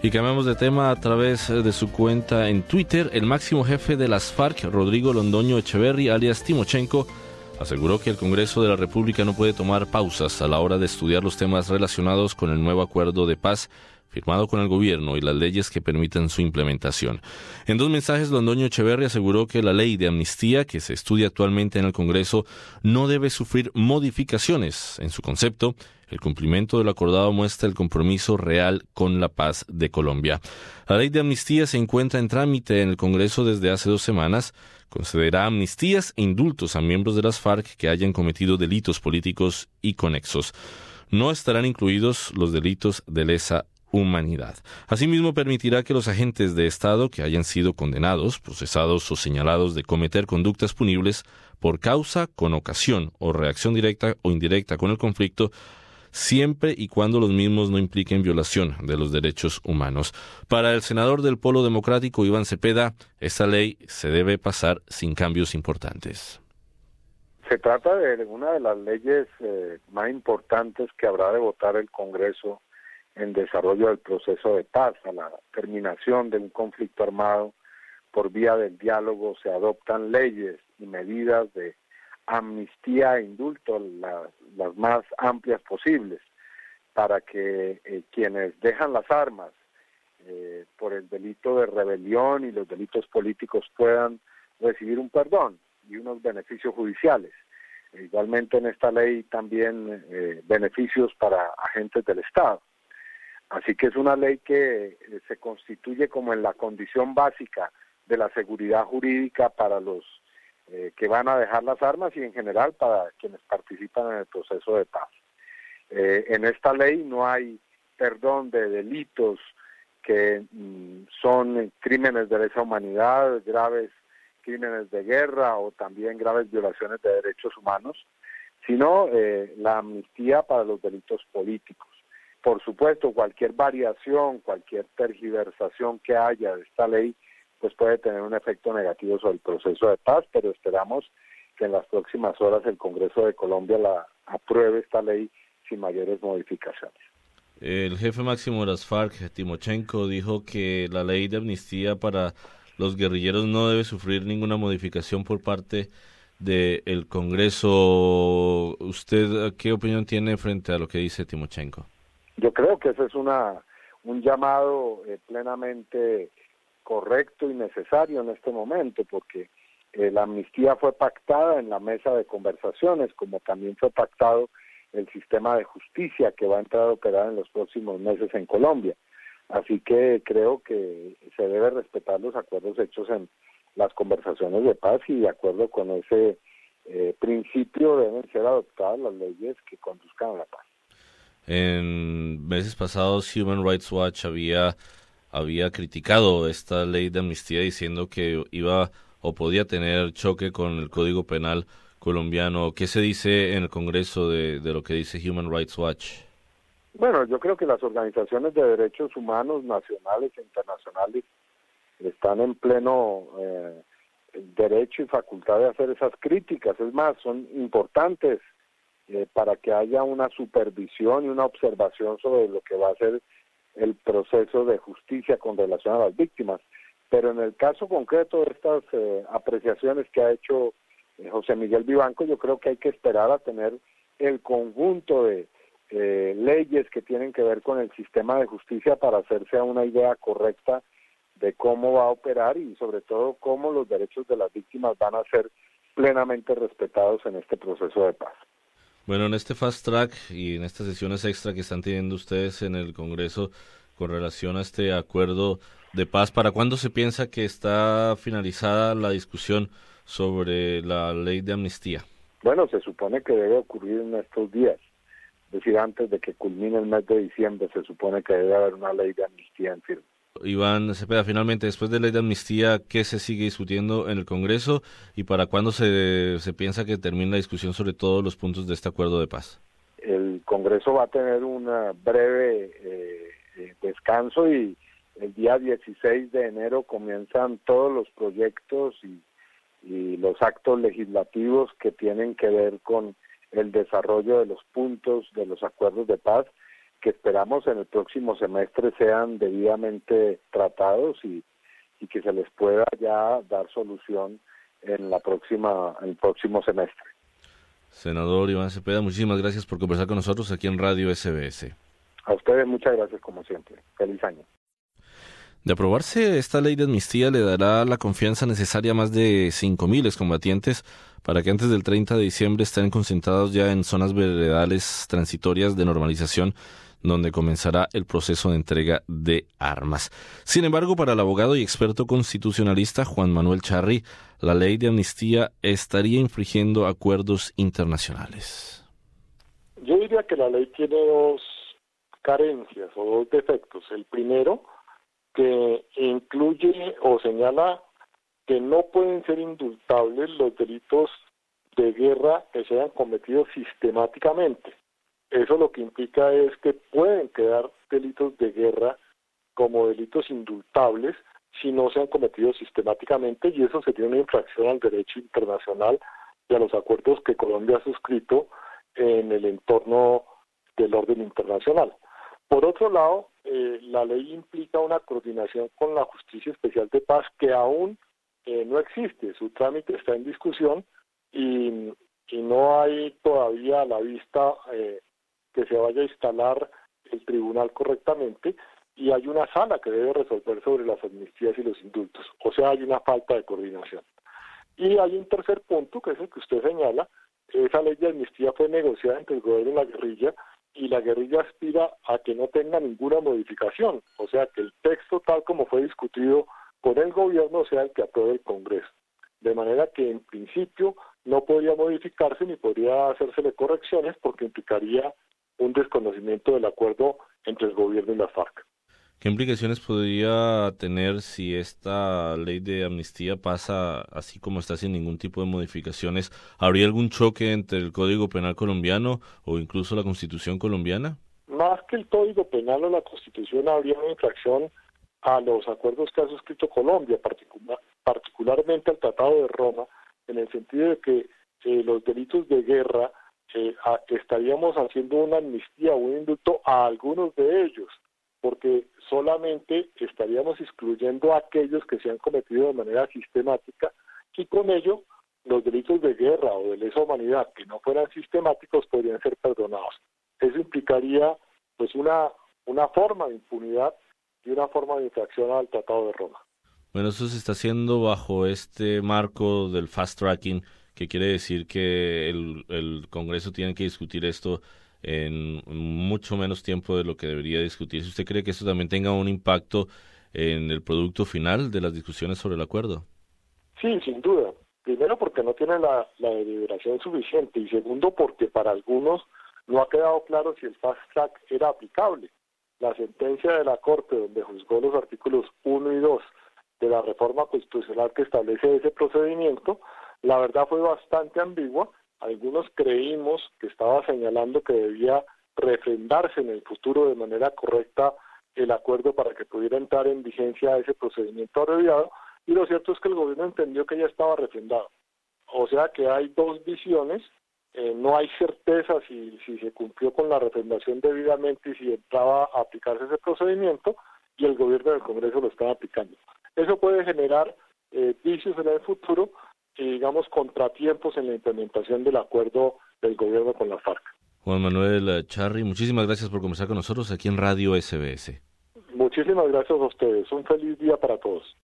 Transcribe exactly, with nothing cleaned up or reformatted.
Y cambiamos de tema. A través de su cuenta en Twitter, el máximo jefe de las FARC, Rodrigo Londoño Echeverri, alias Timochenko, aseguró que el Congreso de la República no puede tomar pausas a la hora de estudiar los temas relacionados con el nuevo acuerdo de paz firmado con el gobierno y las leyes que permitan su implementación. En dos mensajes, Londoño Echeverri aseguró que la ley de amnistía que se estudia actualmente en el Congreso no debe sufrir modificaciones. En su concepto, el cumplimiento de lo acordado muestra el compromiso real con la paz de Colombia. La ley de amnistía se encuentra en trámite en el Congreso desde hace dos semanas. Concederá amnistías e indultos a miembros de las FARC que hayan cometido delitos políticos y conexos. No estarán incluidos los delitos de lesa humanidad. Asimismo, permitirá que los agentes de Estado que hayan sido condenados, procesados o señalados de cometer conductas punibles por causa, con ocasión o reacción directa o indirecta con el conflicto, siempre y cuando los mismos no impliquen violación de los derechos humanos. Para el senador del Polo Democrático, Iván Cepeda, esta ley se debe pasar sin cambios importantes. Se trata de una de las leyes eh, más importantes que habrá de votar el Congreso en desarrollo del proceso de paz. A la terminación de un conflicto armado por vía del diálogo se adoptan leyes y medidas de amnistía e indulto, las, las más amplias posibles, para que eh, quienes dejan las armas eh, por el delito de rebelión y los delitos políticos puedan recibir un perdón y unos beneficios judiciales. E igualmente en esta ley también eh, beneficios para agentes del Estado. Así que es una ley que se constituye como en la condición básica de la seguridad jurídica para los eh, que van a dejar las armas y en general para quienes participan en el proceso de paz. Eh, en esta ley no hay perdón de delitos que mm, son crímenes de lesa humanidad, graves crímenes de guerra o también graves violaciones de derechos humanos, sino eh, la amnistía para los delitos políticos. Por supuesto, cualquier variación, cualquier tergiversación que haya de esta ley, pues puede tener un efecto negativo sobre el proceso de paz, pero esperamos que en las próximas horas el Congreso de Colombia la apruebe esta ley sin mayores modificaciones. El jefe máximo de las FARC, Timochenko, dijo que la ley de amnistía para los guerrilleros no debe sufrir ninguna modificación por parte del Congreso. ¿Usted qué opinión tiene frente a lo que dice Timochenko? Yo creo que ese es una un llamado eh, plenamente correcto y necesario en este momento, porque eh, la amnistía fue pactada en la mesa de conversaciones, como también fue pactado el sistema de justicia que va a entrar a operar en los próximos meses en Colombia. Así que creo que se debe respetar los acuerdos hechos en las conversaciones de paz y de acuerdo con ese eh, principio deben ser adoptadas las leyes que conduzcan a la paz. En meses pasados, Human Rights Watch había, había criticado esta ley de amnistía diciendo que iba o podía tener choque con el Código Penal colombiano. ¿Qué se dice en el Congreso de, de lo que dice Human Rights Watch? Bueno, yo creo que las organizaciones de derechos humanos nacionales e internacionales están en pleno eh, derecho y facultad de hacer esas críticas. Es más, son importantes eh, para que haya una supervisión y una observación sobre lo que va a ser el proceso de justicia con relación a las víctimas. Pero en el caso concreto de estas eh, apreciaciones que ha hecho eh, José Miguel Vivanco, yo creo que hay que esperar a tener el conjunto de eh, leyes que tienen que ver con el sistema de justicia para hacerse a una idea correcta de cómo va a operar y sobre todo cómo los derechos de las víctimas van a ser plenamente respetados en este proceso de paz. Bueno, en este fast track y en estas sesiones extra que están teniendo ustedes en el Congreso con relación a este acuerdo de paz, ¿para cuándo se piensa que está finalizada la discusión sobre la ley de amnistía? Bueno, se supone que debe ocurrir en estos días, es decir, antes de que culmine el mes de diciembre se supone que debe haber una ley de amnistía en firme. Iván Cepeda, finalmente, después de la ley de amnistía, ¿qué se sigue discutiendo en el Congreso y para cuándo se, se piensa que termine la discusión sobre todos los puntos de este acuerdo de paz? El Congreso va a tener un breve eh, eh, descanso y el día dieciséis de enero comienzan todos los proyectos y, y los actos legislativos que tienen que ver con el desarrollo de los puntos de los acuerdos de paz, que esperamos en el próximo semestre sean debidamente tratados y, y que se les pueda ya dar solución en la próxima, en el próximo semestre. Senador Iván Cepeda, muchísimas gracias por conversar con nosotros aquí en Radio S B S. A ustedes muchas gracias como siempre. Feliz año. De aprobarse, esta ley de amnistía le dará la confianza necesaria a más de cinco mil excombatientes para que antes del treinta de diciembre estén concentrados ya en zonas veredales transitorias de normalización, donde comenzará el proceso de entrega de armas. Sin embargo, para el abogado y experto constitucionalista Juan Manuel Charri, la ley de amnistía estaría infringiendo acuerdos internacionales. Yo diría que la ley tiene dos carencias o dos defectos. El primero, que incluye o señala que no pueden ser indultables los delitos de guerra que se hayan cometido sistemáticamente. Eso lo que implica es que pueden quedar delitos de guerra como delitos indultables si no se han cometido sistemáticamente, y eso sería una infracción al derecho internacional y a los acuerdos que Colombia ha suscrito en el entorno del orden internacional. Por otro lado, eh, la ley implica una coordinación con la Justicia Especial de Paz que aún eh, no existe. Su trámite está en discusión y, y no hay todavía a la vista eh, que se vaya a instalar el tribunal correctamente, y hay una sala que debe resolver sobre las amnistías y los indultos. O sea, hay una falta de coordinación. Y hay un tercer punto, que es el que usted señala. Esa ley de amnistía fue negociada entre el gobierno y la guerrilla, y la guerrilla aspira a que no tenga ninguna modificación, o sea, que el texto tal como fue discutido con el gobierno sea el que apruebe el Congreso, de manera que en principio no podría modificarse ni podría hacérsele correcciones porque implicaría un desconocimiento del acuerdo entre el gobierno y la FARC. ¿Qué implicaciones podría tener si esta ley de amnistía pasa así como está sin ningún tipo de modificaciones? ¿Habría algún choque entre el Código Penal colombiano o incluso la Constitución colombiana? Más que el Código Penal o la Constitución, habría una infracción a los acuerdos que ha suscrito Colombia, particular, particularmente al Tratado de Roma, en el sentido de que eh, los delitos de guerra eh, a, estaríamos haciendo una amnistía o un indulto a algunos de ellos, porque solamente estaríamos excluyendo a aquellos que se han cometido de manera sistemática, y con ello los delitos de guerra o de lesa humanidad que no fueran sistemáticos podrían ser perdonados. Eso implicaría pues una, una forma de impunidad y una forma de infracción al Tratado de Roma. Bueno, eso se está haciendo bajo este marco del fast tracking, que quiere decir que el, el Congreso tiene que discutir esto en mucho menos tiempo de lo que debería discutirse. ¿Usted cree que esto también tenga un impacto en el producto final de las discusiones sobre el acuerdo? Sí, sin duda. Primero porque no tiene la, la deliberación suficiente, y segundo porque para algunos no ha quedado claro si el fast track era aplicable. La sentencia de la Corte, donde juzgó los artículos uno y dos de la reforma constitucional que establece ese procedimiento, la verdad fue bastante ambigua. Algunos creímos que estaba señalando que debía refrendarse en el futuro de manera correcta el acuerdo para que pudiera entrar en vigencia ese procedimiento abreviado, y lo cierto es que el gobierno entendió que ya estaba refrendado. O sea que hay dos visiones, eh, no hay certeza si, si se cumplió con la refrendación debidamente y si entraba a aplicarse ese procedimiento, y el gobierno y el Congreso lo están aplicando. Eso puede generar eh, vicios en el futuro y, digamos, contratiempos en la implementación del acuerdo del gobierno con la FARC. Juan Manuel Charri, muchísimas gracias por conversar con nosotros aquí en Radio S B S. Muchísimas gracias a ustedes. Un feliz día para todos.